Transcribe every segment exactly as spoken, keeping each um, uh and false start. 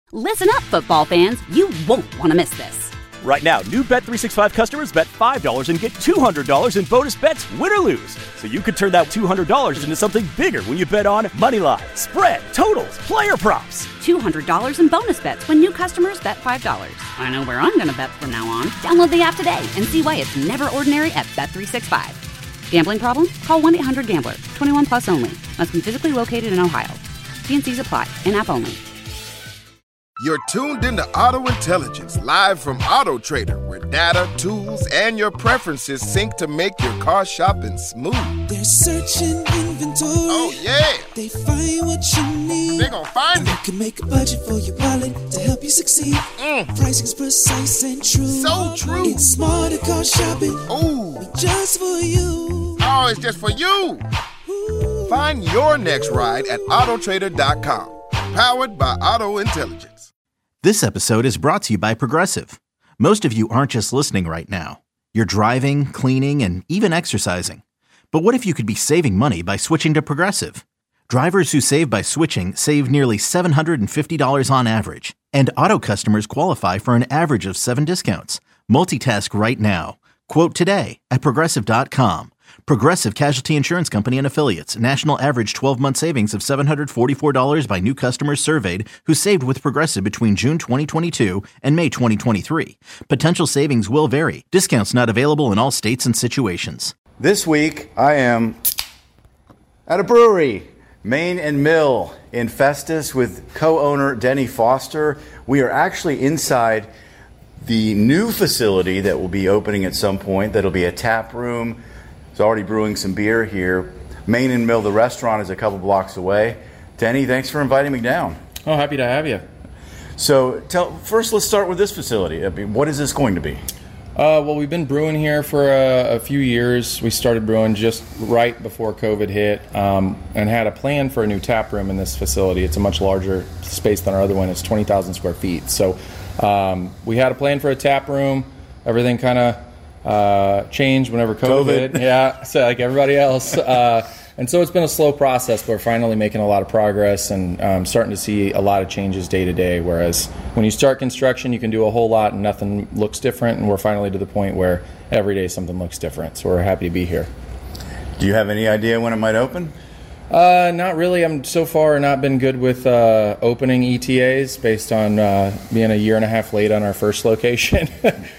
Listen up, football fans. You won't want to miss this. Right now, new Bet three sixty-five customers bet five dollars and get two hundred dollars in bonus bets, win or lose. So you could turn that two hundred dollars into something bigger when you bet on moneyline, spread, totals, player props. two hundred dollars in bonus bets when new customers bet five dollars. I know where I'm going to bet from now on. Download the app today and see why it's never ordinary at Bet three sixty-five. Gambling problem? Call one eight hundred gambler. twenty-one plus only. Must be physically located in Ohio. T and C's apply. In-app only. You're tuned into Auto Intelligence, live from Auto Trader, where data, tools, and your preferences sync to make your car shopping smooth. They're searching inventory. Oh, yeah. They find what you need. They're gonna find and it. You can make a budget for your wallet to help you succeed. Mm. Pricing's precise and true. So true. It's smarter car shopping. Ooh. Just for you. Oh, it's just for you. Ooh. Find your next ride at auto trader dot com. Powered by Auto Intelligence. This episode is brought to you by Progressive. Most of you aren't just listening right now. You're driving, cleaning, and even exercising. But what if you could be saving money by switching to Progressive? Drivers who save by switching save nearly seven hundred fifty dollars on average. And auto customers qualify for an average of seven discounts. Multitask right now. Quote today at progressive dot com. Progressive Casualty Insurance Company and Affiliates. National average twelve-month savings of seven hundred forty-four dollars by new customers surveyed who saved with Progressive between June twenty twenty-two and May twenty twenty-three. Potential savings will vary. Discounts not available in all states and situations. This week, I am at a brewery, Main and Mill in Festus with co-owner Denny Foster. We are actually inside the new facility that will be opening at some point. That'll be a tap room. It's already brewing some beer here. Main and Mill, the restaurant, is a couple blocks away. Denny, thanks for inviting me down. Oh, happy to have you. So, tell first, let's start with this facility. I mean, what is this going to be? Uh, well, we've been brewing here for a, a few years. We started brewing just right before COVID hit, um, and had a plan for a new tap room in this facility. It's a much larger space than our other one. It's twenty thousand square feet. So um, we had a plan for a tap room. Everything kind of uh, changed whenever COVID, COVID. hit. Yeah, so like everybody else. Uh, and so it's been a slow process, but we're finally making a lot of progress and um, starting to see a lot of changes day to day. Whereas when you start construction, you can do a whole lot and nothing looks different. And we're finally to the point where every day something looks different. So we're happy to be here. Do you have any idea when it might open? Uh, not really. I'm so far not been good with uh, opening E T As based on uh, being a year and a half late on our first location.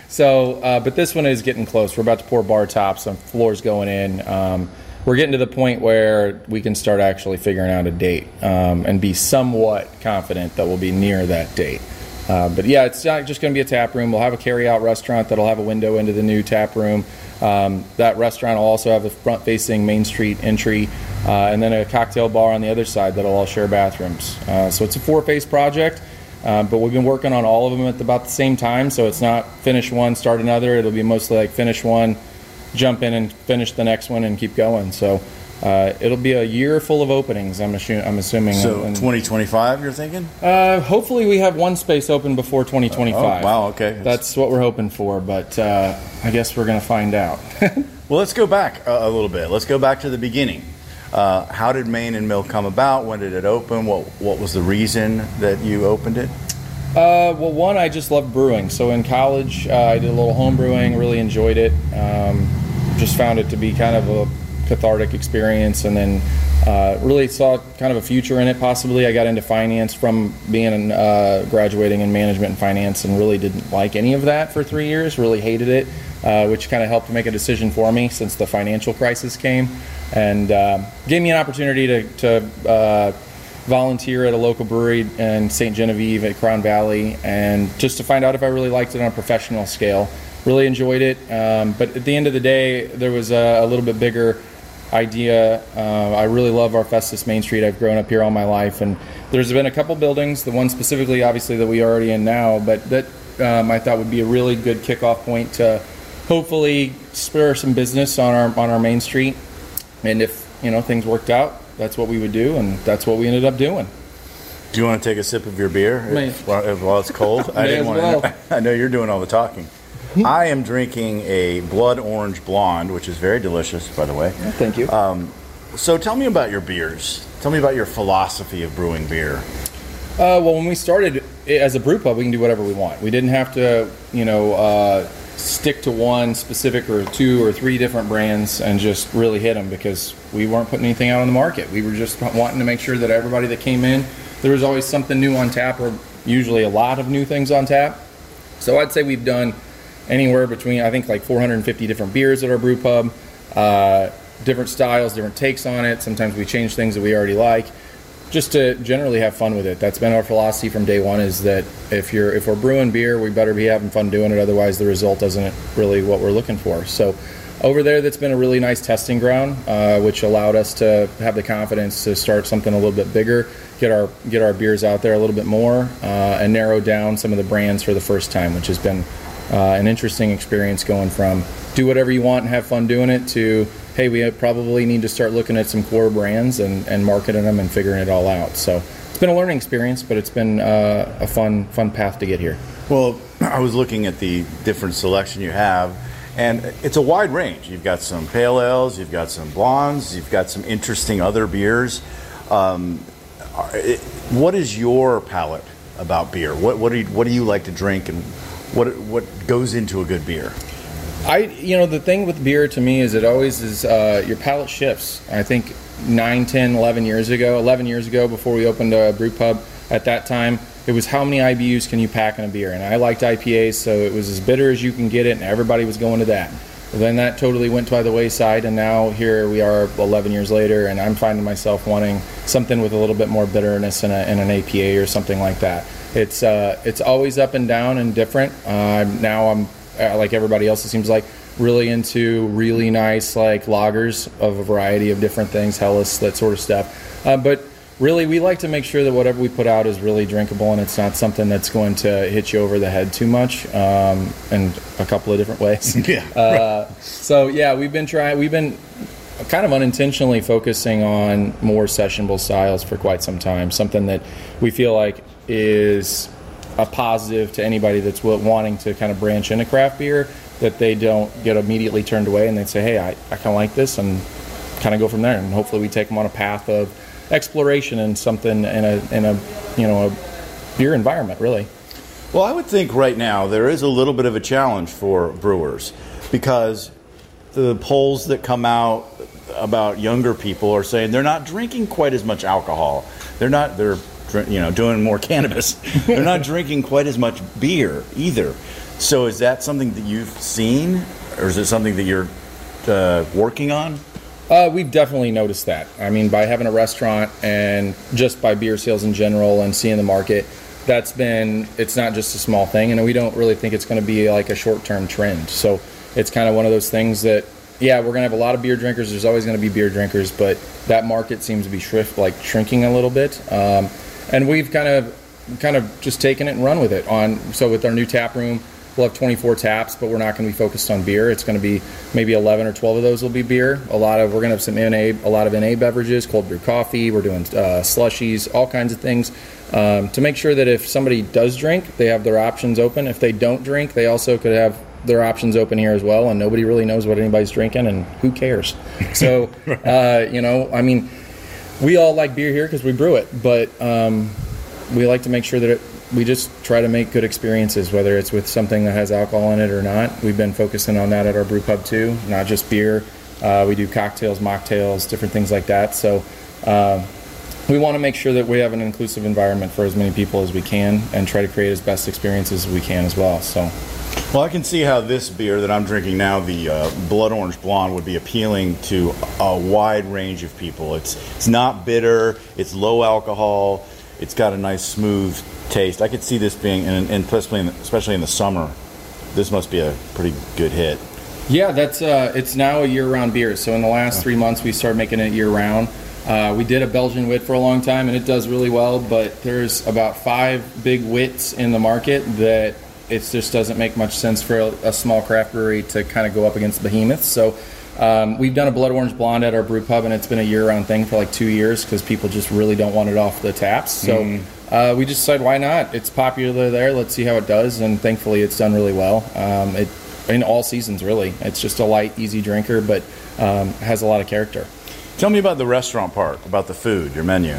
so, uh, but this one is getting close. We're about to pour bar tops, some floors going in. Um, we're getting to the point where we can start actually figuring out a date um, and be somewhat confident that we'll be near that date. Uh, but yeah, it's not just going to be a tap room. We'll have a carry-out restaurant that'll have a window into the new tap room. Um, that restaurant will also have a front-facing Main Street entry, uh, and then a cocktail bar on the other side that'll all share bathrooms. Uh, so it's a four-phase project, uh, but we've been working on all of them at about the same time. So it's not finish one, start another. It'll be mostly like finish one, jump in and finish the next one, and keep going. So uh, it'll be a year full of openings. I'm, assu- I'm assuming. So and, twenty twenty-five, you're thinking? Uh, hopefully we have one space open before twenty twenty-five. Oh, wow, okay. That's what we're hoping for, but uh, I guess we're going to find out. Well, let's go back a, a little bit. Let's go back to the beginning. Uh, how did Main and Mill come about? When did it open? What What was the reason that you opened it? Uh, well, one, I just loved brewing. So in college, uh, I did a little home brewing, really enjoyed it. Um, just found it to be kind of a cathartic experience, and then uh, really saw kind of a future in it possibly. I got into finance from being uh, graduating in management and finance, and really didn't like any of that for three years, really hated it, uh, which kind of helped make a decision for me since the financial crisis came, and uh, gave me an opportunity to, to uh, volunteer at a local brewery in Saint Genevieve at Crown Valley, and just to find out if I really liked it on a professional scale. Really enjoyed it, um, but at the end of the day, there was a, a little bit bigger idea. Uh, I really love our Festus Main Street. I've grown up here all my life, and there's been a couple buildings, the one specifically, obviously, that we are already in now, but that um, I thought would be a really good kickoff point to hopefully spur some business on our on our Main Street. And if you know things worked out, that's what we would do, and that's what we ended up doing. Do you want to take a sip of your beer May. while, while it's cold? I didn't want well. to. I know you're doing all the talking. I am drinking a blood orange blonde, which is very delicious, by the way. Yeah, thank you. Um, so tell me about your beers. Tell me about your philosophy of brewing beer. Uh, well, when we started, as a brew pub, we can do whatever we want. We didn't have to, you know, uh, stick to one specific or two or three different brands and just really hit them, because we weren't putting anything out on the market. We were just wanting to make sure that everybody that came in, there was always something new on tap, or usually a lot of new things on tap. So I'd say we've done anywhere between, I think, like four hundred fifty different beers at our brew pub, uh, different styles, different takes on it. Sometimes we change things that we already like, just to generally have fun with it. That's been our philosophy from day one, is that if you're if we're brewing beer, we better be having fun doing it. Otherwise, the result isn't really what we're looking for. So over there, that's been a really nice testing ground, uh, which allowed us to have the confidence to start something a little bit bigger, get our get our beers out there a little bit more, uh, and narrow down some of the brands for the first time, which has been uh, an interesting experience, going from do whatever you want and have fun doing it to, hey, we probably need to start looking at some core brands and, and marketing them and figuring it all out. So it's been a learning experience, but it's been uh, a fun fun path to get here. Well, I was looking at the different selection you have, and it's a wide range. You've got some pale ales, you've got some blondes, you've got some interesting other beers. Um, it, what is your palate about beer? What what do you, what do you like to drink, and what what goes into a good beer? I, you know, the thing with beer to me is it always is uh, your palate shifts. I think nine, ten, eleven years ago, eleven years ago, before we opened a brew pub, at that time, it was how many I B Us can you pack in a beer? And I liked I P As, so it was as bitter as you can get it, and everybody was going to that. But then that totally went by the wayside, and now here we are eleven years later, and I'm finding myself wanting something with a little bit more bitterness in, a, in an A P A or something like that. It's uh, it's always up and down and different. Uh, now I'm, uh, like everybody else, it seems like, really into really nice like lagers of a variety of different things, Helles, that sort of stuff. Uh, but really, we like to make sure that whatever we put out is really drinkable, and it's not something that's going to hit you over the head too much, um, in a couple of different ways. Yeah. Uh, so yeah, we've been trying. We've been kind of unintentionally focusing on more sessionable styles for quite some time. Something that we feel like is a positive to anybody that's wanting to kind of branch into craft beer, that they don't get immediately turned away, and they say, hey, I, I kind of like this, and kind of go from there. And hopefully we take them on a path of exploration and something in a in a you know a beer environment, really. Well, I would think right now there is a little bit of a challenge for brewers, because the polls that come out about younger people are saying they're not drinking quite as much alcohol. They're not they're you know doing more cannabis. They're not drinking quite as much beer either. So is that something that you've seen, or is it something that you're uh, working on? Uh, we've definitely noticed that. I mean, by having a restaurant and just by beer sales in general and seeing the market, that's been, it's not just a small thing, and we don't really think it's going to be like a short-term trend. So it's kind of one of those things that, yeah, we're going to have a lot of beer drinkers. There's always going to be beer drinkers, but that market seems to be shrift, like shrinking a little bit. Um, and we've kind of kind of just taken it and run with it. On So with our new tap room, we'll have twenty-four taps, but we're not going to be focused on beer. It's going to be maybe eleven or twelve of those will be beer. A lot of we're going to have some N A, a lot of N A beverages, cold brew coffee. We're doing uh, slushies, all kinds of things, um, to make sure that if somebody does drink, they have their options open. If they don't drink, they also could have their options open here as well. And nobody really knows what anybody's drinking, and who cares? So, uh, you know, I mean, we all like beer here because we brew it, but um, we like to make sure that it. We just try to make good experiences, whether it's with something that has alcohol in it or not. We've been focusing on that at our brew pub too, not just beer. Uh, we do cocktails, mocktails, different things like that. So uh, we want to make sure that we have an inclusive environment for as many people as we can, and try to create as best experiences as we can as well. So, well, I can see how this beer that I'm drinking now, the uh, Blood Orange Blonde, would be appealing to a wide range of people. It's it's not bitter, it's low alcohol, it's got a nice smooth taste. I could see this being, and, and especially, in the, especially in the summer, this must be a pretty good hit. Yeah, that's uh, it's now a year-round beer. So in the last three months, we started making it year-round. Uh, we did a Belgian wit for a long time, and it does really well. But there's about five big wits in the market that it just doesn't make much sense for a, a small craft brewery to kind of go up against behemoths. So um, we've done a Blood Orange Blonde at our brew pub, and it's been a year-round thing for like two years because people just really don't want it off the taps. So. Mm. Uh, we just decided, why not? It's popular there. Let's see how it does, and thankfully it's done really well. Um, it in all seasons, really. It's just a light, easy drinker, but um, has a lot of character. Tell me about the restaurant part, about the food, your menu.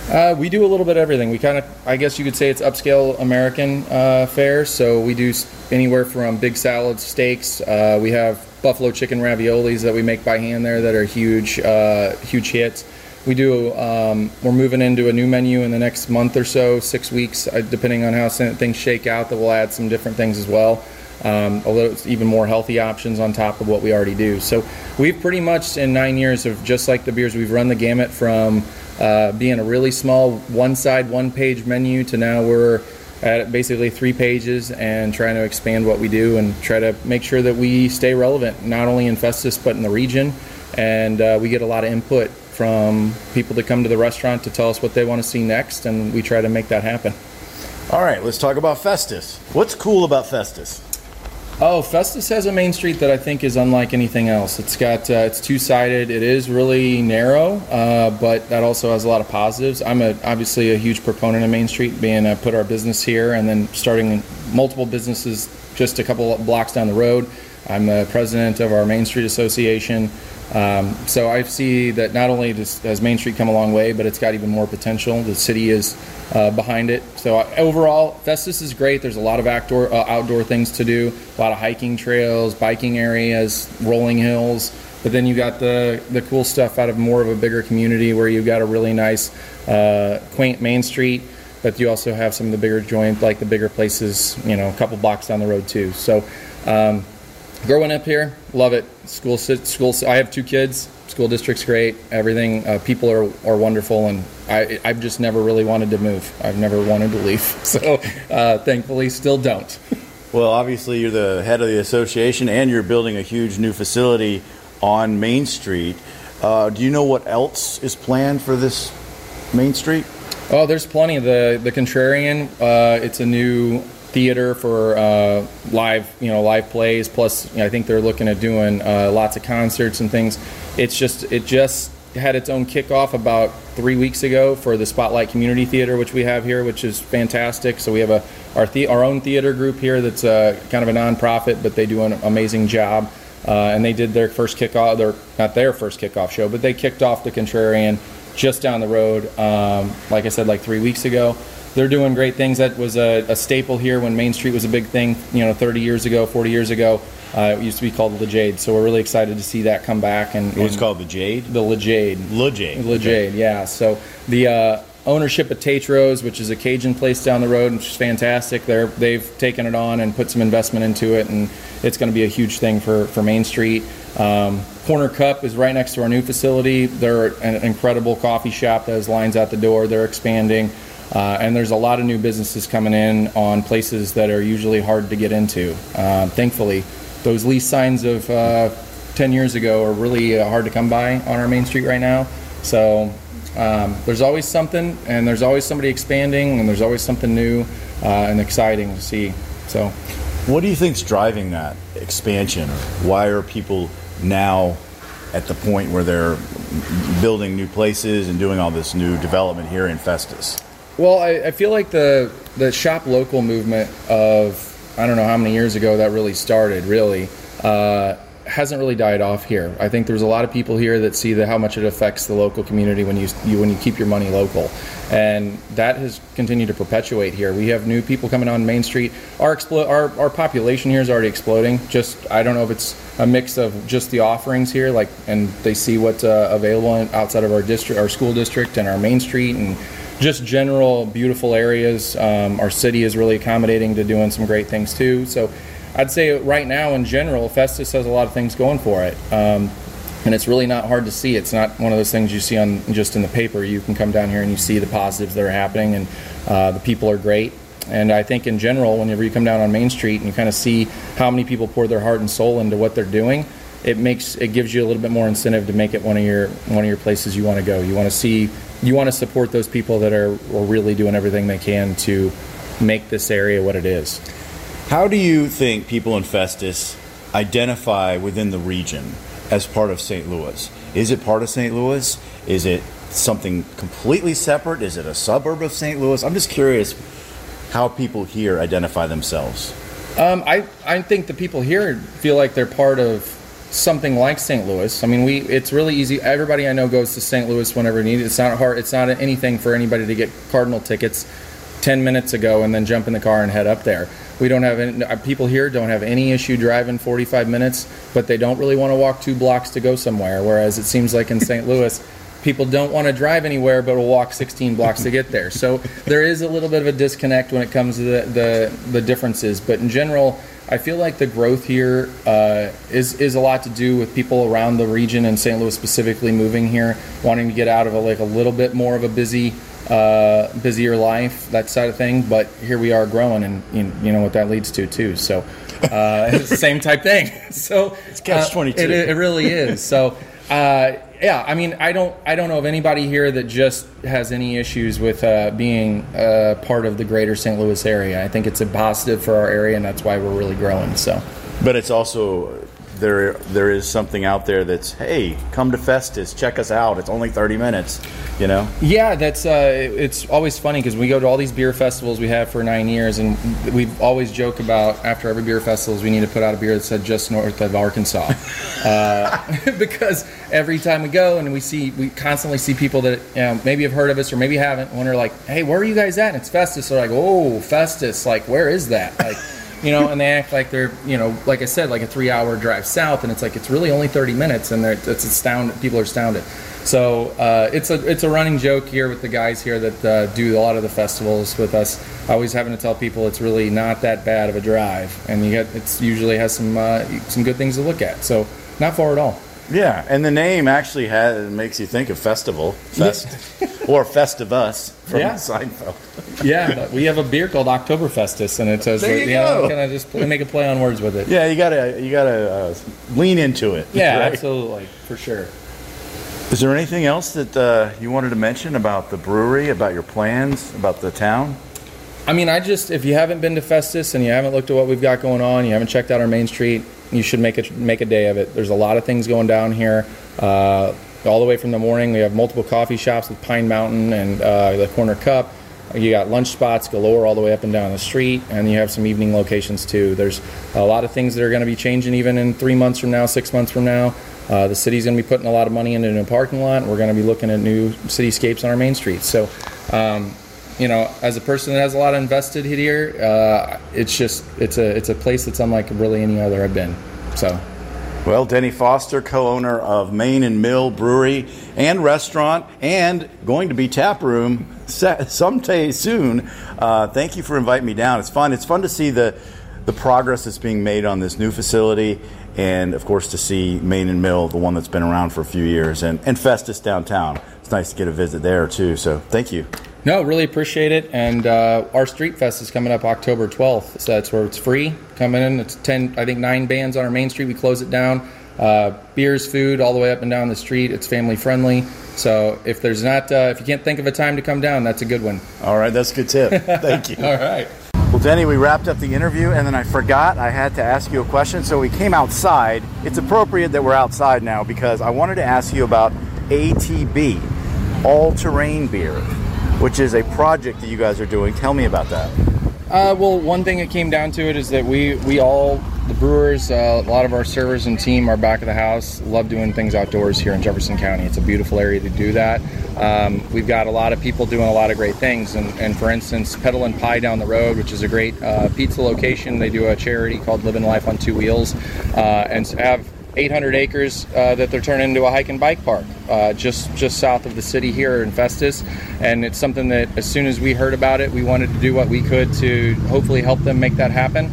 Uh, we do a little bit of everything. We kind of, I guess you could say it's upscale American uh, fare. So we do anywhere from big salads, steaks. Uh, we have buffalo chicken raviolis that we make by hand there that are huge, uh, huge hits. We do, um, we're moving into a new menu in the next month or so, six weeks, uh, depending on how things shake out, that we'll add some different things as well. Um, a little, even more healthy options on top of what we already do. So we've pretty much, in nine years of just like the beers, we've run the gamut from uh, being a really small one side, one page menu to now we're at basically three pages and trying to expand what we do and try to make sure that we stay relevant, not only in Festus, but in the region. And uh, we get a lot of input from people that come to the restaurant to tell us what they want to see next, and we try to make that happen. All right, let's talk about Festus. What's cool about Festus? Oh, Festus has a main street that I think is unlike anything else. It's got uh, it's two-sided. It is really narrow, uh, but that also has a lot of positives. I'm a, obviously a huge proponent of Main Street, being I put our business here and then starting multiple businesses just a couple of blocks down the road. I'm the president of our Main Street Association. Um, so I see that not only does, has Main Street come a long way, but it's got even more potential. The city is uh, behind it. So uh, overall, Festus is great. There's a lot of outdoor, uh, outdoor things to do, a lot of hiking trails, biking areas, rolling hills. But then you got the, the cool stuff out of more of a bigger community where you've got a really nice, uh, quaint Main Street, but you also have some of the bigger joints, like the bigger places, you know, a couple blocks down the road too. So, um, growing up here, love it. School, school. I have two kids. School district's great. Everything. Uh, people are, are wonderful, and I, I've just never really wanted to move. I've never wanted to leave. So, uh, thankfully, still don't. Well, obviously, you're the head of the association, and you're building a huge new facility on Main Street. Uh, do you know what else is planned for this Main Street? Oh, there's plenty. The the Contrarian. Uh, it's a new theater for uh, live, you know, live plays. Plus, you know, I think they're looking at doing uh, lots of concerts and things. It's just, it just had its own kickoff about three weeks ago for the Spotlight Community Theater, which we have here, which is fantastic. So we have a our the, our own theater group here that's uh, kind of a nonprofit, but they do an amazing job. Uh, and they did their first kickoff, their not their first kickoff show, but they kicked off the Contrarian just down the road. Um, like I said, like three weeks ago. They're doing great things. That was a, a staple here when Main Street was a big thing, you know, thirty years ago, forty years ago. Uh, it used to be called Le Jade. So we're really excited to see that come back. And, It was and called the Jade? The Le Jade. Le Jade. Le Jade, okay. Yeah. So the uh, ownership of Tatros, which is a Cajun place down the road, which is fantastic. They're, they've taken it on and put some investment into it, and it's going to be a huge thing for, for Main Street. Um, Corner Cup is right next to our new facility. They're an incredible coffee shop that has lines out the door. They're expanding. Uh, and there's a lot of new businesses coming in on places that are usually hard to get into. Uh, thankfully, those lease signs of uh, ten years ago are really uh, hard to come by on our Main Street right now. So um, there's always something, and there's always somebody expanding, and there's always something new uh, and exciting to see. So, what do you think's driving that expansion? Why are people now at the point where they're building new places and doing all this new development here in Festus? Well, I, I feel like the the shop local movement of, I don't know how many years ago that really started, really, uh, hasn't really died off here. I think there's a lot of people here that see the, how much it affects the local community when you, you when you keep your money local. And that has continued to perpetuate here. We have new people coming on Main Street. Our, explo- our, our population here is already exploding. Just, I don't know if it's a mix of just the offerings here, like, and they see what's uh, available outside of our district, our school district and our Main Street, and just general beautiful areas. Um, our city is really accommodating to doing some great things too. So I'd say right now in general, Festus has a lot of things going for it. Um, and it's really not hard to see. It's not one of those things you see on just in the paper. You can come down here and you see the positives that are happening, and uh, the people are great. And I think in general, whenever you come down on Main Street and you kind of see how many people pour their heart and soul into what they're doing, it makes it gives you a little bit more incentive to make it one of your one of your places you want to go. You want to see you want to support those people that are, are really doing everything they can to make this area what it is. How do you think people in Festus identify within the region as part of Saint Louis? Is it part of Saint Louis? Is it something completely separate? Is it a suburb of Saint Louis? I'm just curious how people here identify themselves. Um, I, I think the people here feel like they're part of something like Saint Louis. I mean, we it's really easy. Everybody I know goes to Saint Louis whenever needed. It's not hard. It's not anything for anybody to get Cardinal tickets ten minutes ago and then jump in the car and head up there. We don't have any, people here don't have any issue driving forty-five minutes, but they don't really want to walk two blocks to go somewhere. Whereas it seems like in Saint Louis, people don't want to drive anywhere, but will walk sixteen blocks to get there. So there is a little bit of a disconnect when it comes to the the, the differences. But in general, I feel like the growth here uh, is is a lot to do with people around the region and Saint Louis specifically moving here, wanting to get out of a, like a little bit more of a busy, uh, busier life, that side of thing. But here we are growing, and you, you know what that leads to too. So uh, it's the same type thing. So it's catch twenty-two. Uh, it, it really is. So. Uh, yeah, I mean, I don't, I don't know of anybody here that just has any issues with uh, being uh, part of the greater Saint Louis area. I think it's a positive for our area, and that's why we're really growing. So, but it's also there. There is something out there that's, hey, come to Festus, check us out. It's only thirty minutes, you know. Yeah, that's. Uh, it's always funny because we go to all these beer festivals we have for nine years, and we've always joke about after every beer festivals we need to put out a beer that said just north of Arkansas, uh, because every time we go and we see, we constantly see people that you know, maybe have heard of us or maybe haven't. When they're like, "Hey, where are you guys at?" And it's Festus. They're like, "Oh, Festus! Like, where is that?" Like. You know, and they act like they're, you know, like I said, like a three-hour drive south, and it's like it's really only thirty minutes, and they're, it's astounding. People are astounded. So uh, it's a it's a running joke here with the guys here that uh, do a lot of the festivals with us. Always having to tell people it's really not that bad of a drive, and you get it's usually has some uh, some good things to look at. So not far at all. Yeah, and the name actually has, makes you think of festival, fest, or Festivus from yeah. Seinfeld. Yeah, but we have a beer called Oktoberfestus, and it says, there you, you go. know, kind of just play, make a play on words with it. Yeah, you gotta you gotta uh, lean into it. Yeah, right? absolutely, for sure. Is there anything else that uh, you wanted to mention about the brewery, about your plans, about the town? I mean, I just, if you haven't been to Festus and you haven't looked at what we've got going on, you haven't checked out our main street, you should make a, make a day of it. There's a lot of things going down here. Uh, all the way from the morning, we have multiple coffee shops with Pine Mountain and uh, the Corner Cup. You got lunch spots galore all the way up and down the street, and you have some evening locations too. There's a lot of things that are going to be changing even in three months from now, six months from now. Uh, the city's going to be putting a lot of money into a new parking lot, and we're going to be looking at new cityscapes on our main street. So, um, you know, as a person that has a lot invested here, uh, it's just it's a it's a place that's unlike really any other I've been. So, well, Denny Foster, co-owner of Main and Mill Brewery and Restaurant, and going to be tap room someday soon. Uh, thank you for inviting me down. It's fun. It's fun to see the the progress that's being made on this new facility, and of course to see Main and Mill, the one that's been around for a few years, and, and Festus downtown. It's nice to get a visit there too. So, thank you. No, really appreciate it. And uh, our Street Fest is coming up October twelfth. So that's where it's free. Coming in, it's ten, I think nine bands on our main street. We close it down. Uh, beers, food, all the way up and down the street. It's family friendly. So if there's not, uh, if you can't think of a time to come down, that's a good one. All right, that's a good tip. Thank you. All right. Well, Denny, we wrapped up the interview, and then I forgot I had to ask you a question. So we came outside. It's appropriate that we're outside now because I wanted to ask you about A T B, all-terrain beer, which is a project that you guys are doing. Tell me about that. Uh, well, one thing that came down to it is that we, we all, the brewers, uh, a lot of our servers and team are back of the house, love doing things outdoors here in Jefferson County. It's a beautiful area to do that. Um, we've got a lot of people doing a lot of great things. And, and for instance, Pedal and Pie down the road, which is a great uh, pizza location. They do a charity called Living Life on Two Wheels, uh, and have eight hundred acres uh, that they're turning into a hike and bike park uh, just just south of the city here in Festus. And it's something that as soon as we heard about it, we wanted to do what we could to hopefully help them make that happen.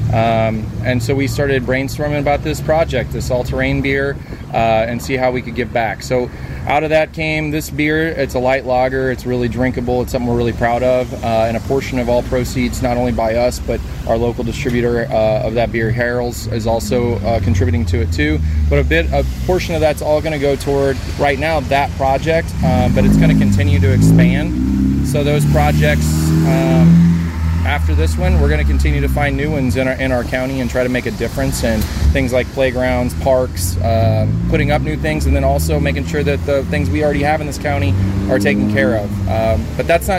Um, and so we started brainstorming about this project, this all-terrain beer, uh, and see how we could give back. So out of that came this beer. It's a light lager. It's really drinkable. It's something we're really proud of. Uh, and a portion of all proceeds, not only by us, but our local distributor uh, of that beer, Harold's, is also uh, contributing to it too. But a bit, a portion of that's all going to go toward, right now, that project, um, but it's going to continue to expand. So those projects, um, after this one, we're going to continue to find new ones in our in our county and try to make a difference in things like playgrounds, parks, um, putting up new things, and then also making sure that the things we already have in this county are taken care of. Um, but that's not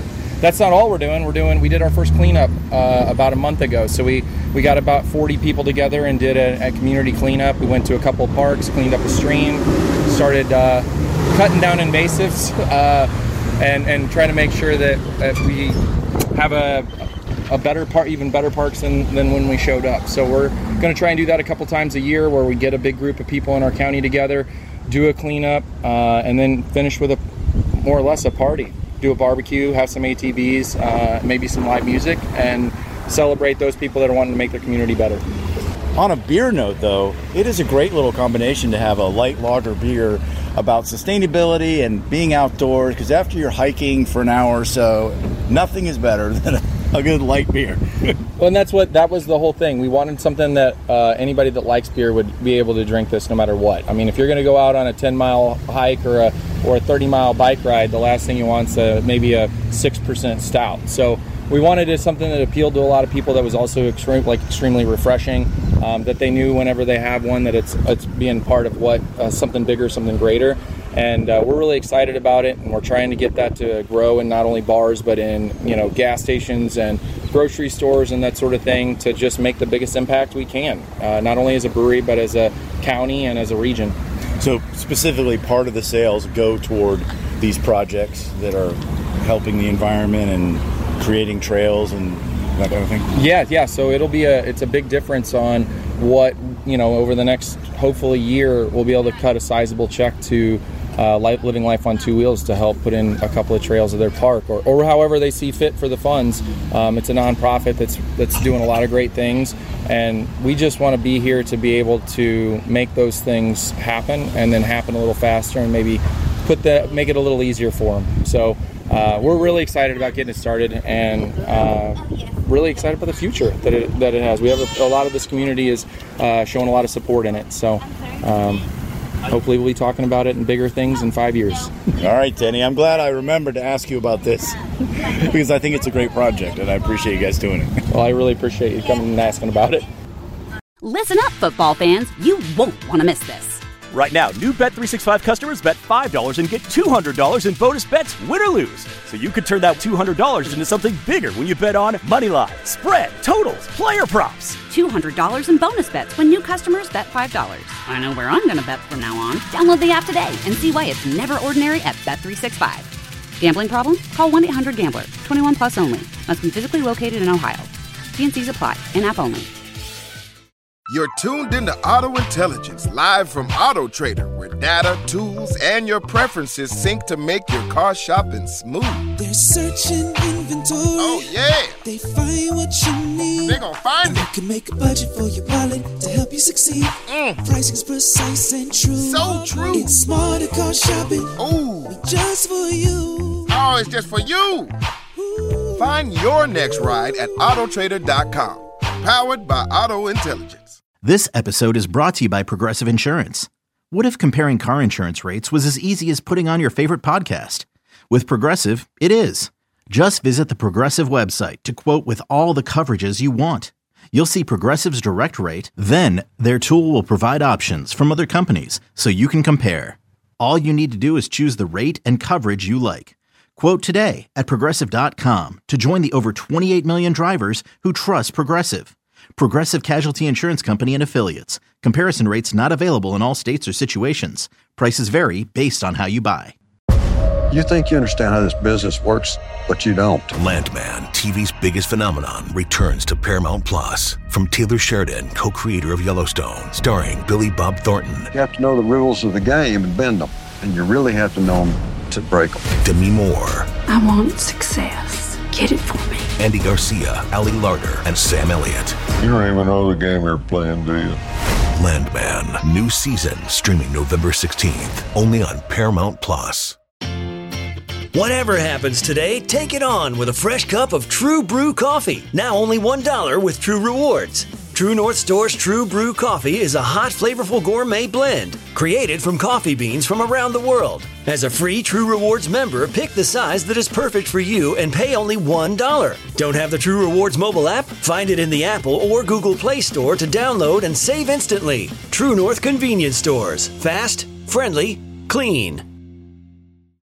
that's not all we're doing. We're doing, we did our first cleanup uh, about a month ago. So we, we got about forty people together and did a, a community cleanup. We went to a couple of parks, cleaned up a stream, started uh, cutting down invasives, uh, and, and trying to make sure that, that we have a, a better part, even better parks than, than when we showed up. So we're going to try and do that a couple times a year, where we get a big group of people in our county together, do a cleanup, uh, and then finish with a more or less a party. Do a barbecue, have some A T Vs, uh, maybe some live music, and celebrate those people that are wanting to make their community better. On a beer note, though, it is a great little combination to have a light lager beer about sustainability and being outdoors, because after you're hiking for an hour or so, nothing is better than a, a good light beer. Well, and that's what, that was the whole thing. We wanted something that uh, anybody that likes beer would be able to drink this no matter what. I mean, if you're going to go out on a ten mile hike or a or a thirty mile bike ride, the last thing you want is a, maybe a six percent stout. So we wanted it something that appealed to a lot of people, that was also extreme, like extremely refreshing, um, that they knew whenever they have one that it's it's being part of what uh, something bigger, something greater. And uh, we're really excited about it, and we're trying to get that to grow in not only bars, but in, you know, gas stations and grocery stores and that sort of thing, to just make the biggest impact we can, uh, not only as a brewery, but as a county and as a region. So specifically, part of the sales go toward these projects that are helping the environment and creating trails and that kind of thing? Yeah, yeah. So it'll be a, it's a big difference on what, you know, over the next, hopefully, year, we'll be able to cut a sizable check to Uh, Living Life on Two Wheels to help put in a couple of trails of their park, or, or however they see fit for the funds. Um, it's a nonprofit that's that's doing a lot of great things, and we just want to be here to be able to make those things happen, and then happen a little faster, and maybe put the make it a little easier for them. So uh, we're really excited about getting it started, and uh, really excited for the future that it that it has. We have a, a lot of this community is uh, showing a lot of support in it. So. Um, Hopefully we'll be talking about it in bigger things in five years. All right, Denny. I'm glad I remembered to ask you about this, because I think it's a great project, and I appreciate you guys doing it. Well, I really appreciate you coming and asking about it. Listen up, football fans. You won't want to miss this. Right now, new Bet three sixty-five customers bet five dollars and get two hundred dollars in bonus bets, win or lose. So you could turn that two hundred dollars into something bigger when you bet on money line, spread, totals, player props. two hundred dollars in bonus bets when new customers bet five dollars. I know where I'm going to bet from now on. Download the app today and see why it's never ordinary at Bet three sixty-five. Gambling problem? Call one eight hundred gambler. twenty-one plus only. Must be physically located in Ohio. T and C's apply. In-app only. You're tuned into Auto Intelligence, live from Auto Trader, where data, tools, and your preferences sync to make your car shopping smooth. They're searching inventory. Oh, yeah. They find what you need. They gon' find and it. You can make a budget for your wallet to help you succeed. Mm. Pricing's precise and true. So true. It's smarter car shopping. Ooh. Just for you. Oh, it's just for you. Ooh. Find your next ride at auto trader dot com. Powered by Auto Intelligence. This episode is brought to you by Progressive Insurance. What if comparing car insurance rates was as easy as putting on your favorite podcast? With Progressive, it is. Just visit the Progressive website to quote with all the coverages you want. You'll see Progressive's direct rate, then their tool will provide options from other companies so you can compare. All you need to do is choose the rate and coverage you like. Quote today at progressive dot com to join the over twenty-eight million drivers who trust Progressive. Progressive Casualty Insurance Company and Affiliates. Comparison rates not available in all states or situations. Prices vary based on how you buy. You think you understand how this business works, but you don't. Landman, T V's biggest phenomenon, returns to Paramount Plus. From Taylor Sheridan, co-creator of Yellowstone, starring Billy Bob Thornton. You have to know the rules of the game and bend them, and you really have to know them to break them. Demi Moore. I want success. Get it for me. Andy Garcia, Ali Larter, and Sam Elliott. You don't even know the game you're playing, do you? Landman, new season, streaming November sixteenth, only on Paramount Plus. Whatever happens today, take it on with a fresh cup of True Brew coffee. Now only one dollar with True Rewards. True North Store's True Brew coffee is a hot, flavorful gourmet blend created from coffee beans from around the world. As a free True Rewards member, pick the size that is perfect for you and pay only one dollar. Don't have the True Rewards mobile app? Find it in the Apple or Google Play Store to download and save instantly. True North Convenience Stores. Fast, friendly, clean.